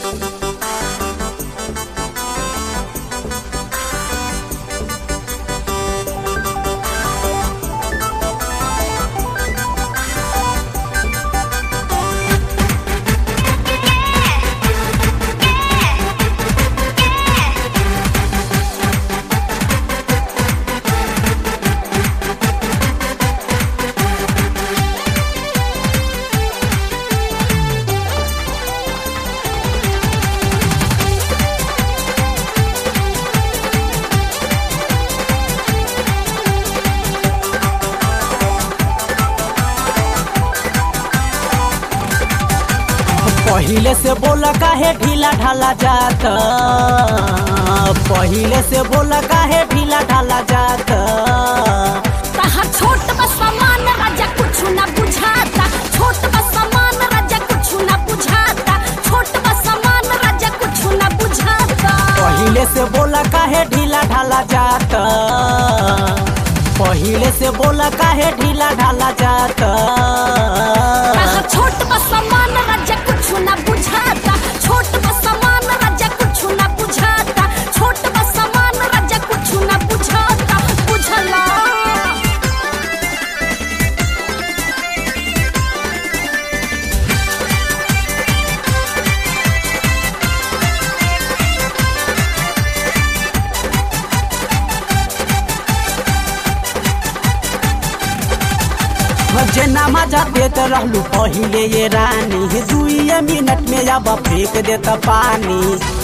पहिले से बोला काहे ढीला ढाला जात, पहिले से बोला काहे ढीला ढाला जात। तहां छोट बा सामान राजा कुछ ना बुझाता, छोट बा सामान राजा कुछ ना बुझाता, छोट बा सामान राजा कुछ ना बुझाता। पहिले से बोला काहे ढीला ढाला जात, पहिले से बोला काहे ढीला ढाला जात। तहां छोट बा सामान राजा कुछ ना बुझाता, छोट बा सामान राजा कुछ ना बुझाता, छोट बा सामान राजा कुछ ना बुझाता। बुझला जेना मजा देत रहलू पहिले ये रानी, 2 मिनट में अब फेंक देता पानी।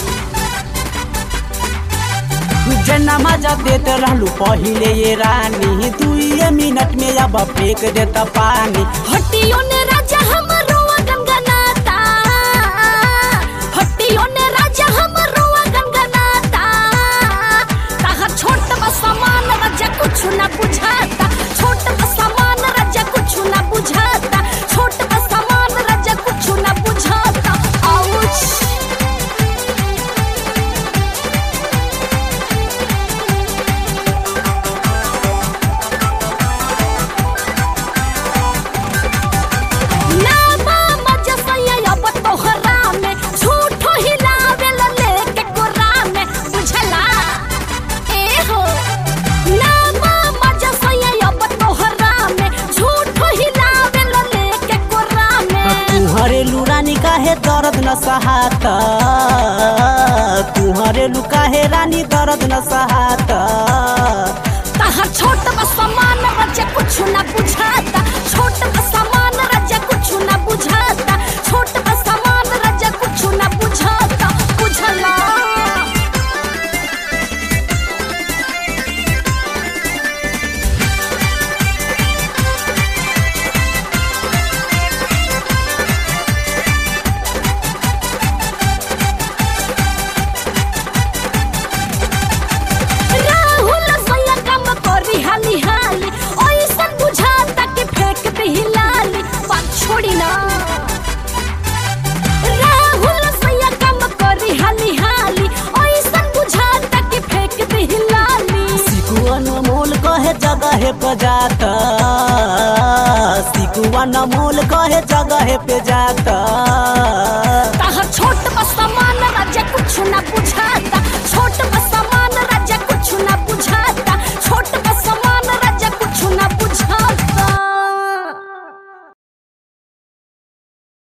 जेना मजा देत रहलू पहिले ये रानी, 2 मिनट में अब फेंक देता पानी। हटियो ने राजा हमरो गनगनाता, हटियो ने राजा हमरो गनगनाता। तहां छोट बा सामान राजा कुछ ना बुझाता, छोट बा सामान राजा कुछ ना बुझाता, छोट बा सामान राजा कुछ ना बुझाता। आउच तुहरेलू रानी काहे दर्द न सहाता, तुहरेलू काहे रानी दर्द न सहाता। तहां छोट बा सामान राजा कुछ ना बुझाता, छोट बा सामान राजा कुछ ना बुझाता, छोट बा सामान राजा कुछ ना बुझाता। बुझला जगह पे जाता, सिकुआ न मोल कहे जगह पे जाता।